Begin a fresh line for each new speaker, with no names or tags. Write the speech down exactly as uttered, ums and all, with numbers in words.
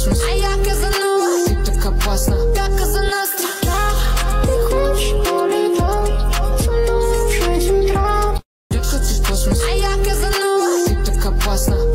космос, а я Казанова. Ты так опасна, как Казанастра. Ты хочешь полетать со мной в шесть утра. Детка, ты космос, а я Казанова. Ты так опасна.